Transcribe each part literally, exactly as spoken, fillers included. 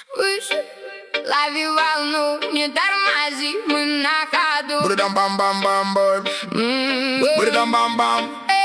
Выше, лови волну, не тормози, мы на ходу. Бридам-бам-бам-бам-бам. Бридам-бам-бам.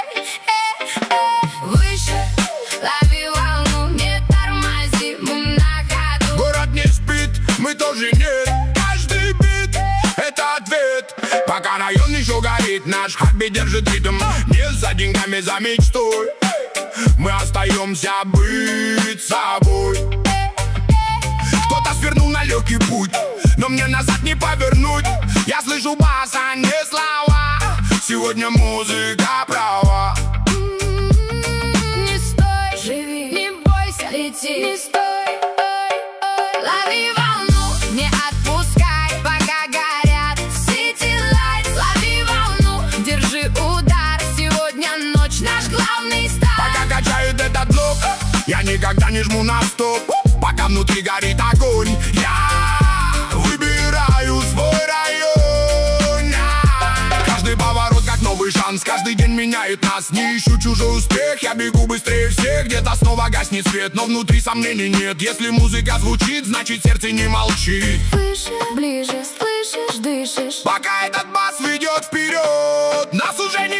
Выше, лови волну, не тормози, мы на ходу. Город не спит, мы тоже нет. Каждый бит — это ответ. Пока район еще горит, наш хобби держит ритм. Не за деньгами, за мечтой. Мы остаемся быть собой. Кто-то свернул на легкий путь, но мне назад не повернуть. Я слышу бас, а не слова. Сегодня музыка права. Не стой, живи, не бойся, лети. Не стой, ой, ой. Лови волну, не отпускай, пока горят сити лайт. Лови волну, держи удар. Сегодня ночь, наш главный старт. Пока качает этот блок, я никогда не жму на стоп. Пока внутри горит огонь, я выбираю свой район. Каждый поворот как новый шанс, каждый день меняет нас. Не ищу чужой успех, я бегу быстрее всех. Где-то снова гаснет свет, но внутри сомнений нет. Если музыка звучит, значит сердце не молчит. Выше, ближе, слышишь, дышишь. Пока этот бас ведет вперед, нас уже не